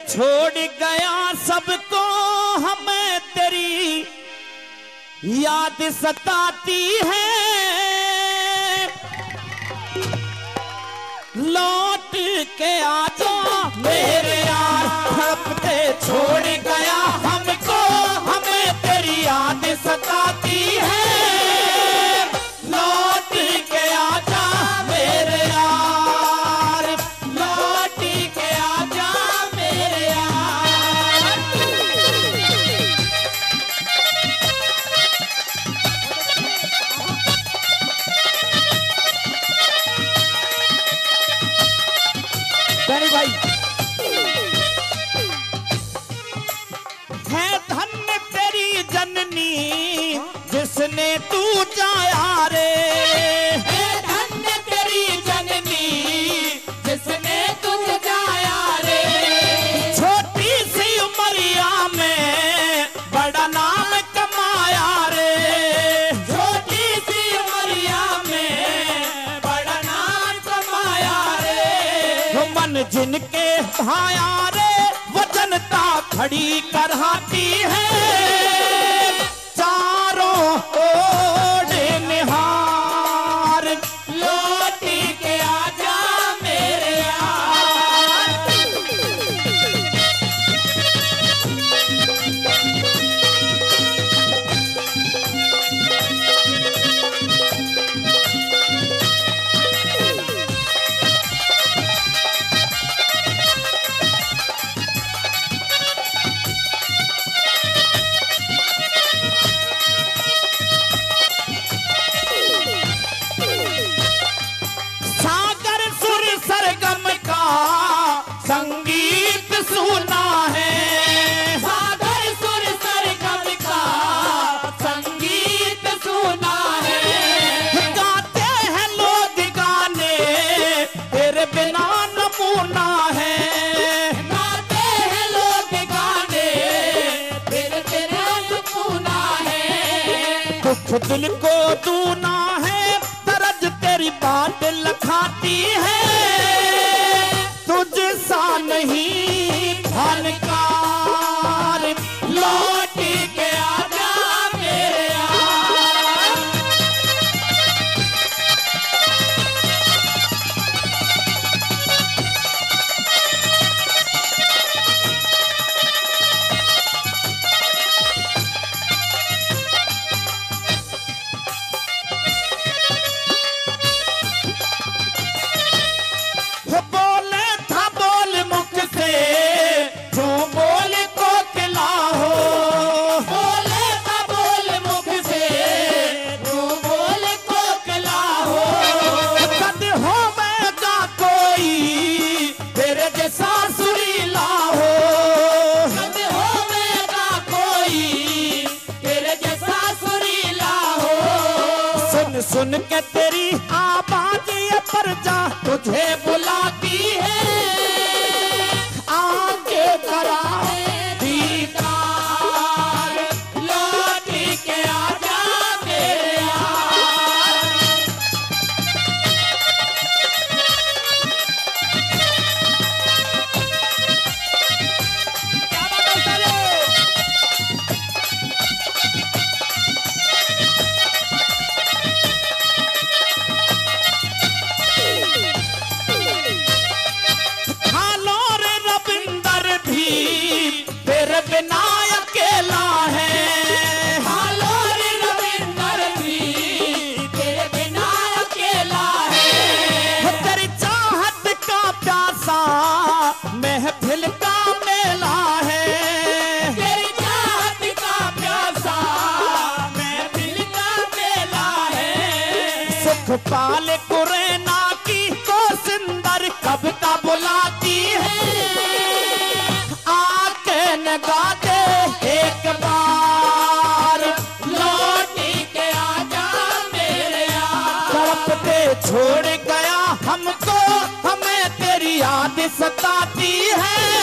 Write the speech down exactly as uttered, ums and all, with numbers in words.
छोड़ गया सबको, हमें तेरी याद सताती है। लौट के आजा मेरे यार, हफ्ते छोड़ गया हमको, हमें तेरी याद सताती है। लौट के आजा मेरे यार, लौट के आजा मेरे यार। धनी भाई है धन्य तेरी जननी जिसने तू जाया रे। है धन्य तेरी जननी जिसने तुझे जाया रे। छोटी सी उमरिया में बड़ा नाम कमाया रे। छोटी सी उमरिया में बड़ा नाम कमाया रे। मन जिनके भाया रे वो जनता खड़ी कराती है। चारों ओर निहार, लौट के आजा मेरे यार। सागर सुर सरगम का संगीत सुना है। सागर सुर सरगम का संगीत सुना है। गाते हैं लोग गाने तेरे बिना नमूना है। गाते हैं लोग गाने तेरे बिना नमूना है। दुख दिल को दूना है, दर्द तेरी बात लखाती है। तुझ सा नहीं फनकार, लौट के आजा मेरे यार। वो बोले था बोल मुख से जो बोल कोकिला हो। बोले था बोल मुख से जो बोल कोकिला हो। कद होवेगा कोई तेरे जैसा सुरीला हो। कद होवेगा कोई तेरे जैसा सुरीला हो। सुन सुन के तेरी आवाज ये परजा तुझे बुलाती है। आके करा दीदार, लौट के आजा मेरे यार। क्या बात है साले? हालो रे रविंदर भी तेरे बिना अकेला है। हालो रे रविंदर भी तेरे बिना अकेला है। तेरी चाहत का प्यासा महफिल का मेला है। तेरी चाहत का प्यासा महफिल का मेला है। सुख पाल कुरैना की को सिंदर कविता बुलाती है। आके नगा दे एक बार, लौट के आजा मेरे यार। तड़पते छोड़ गया हमको, हमें तेरी याद सताती है।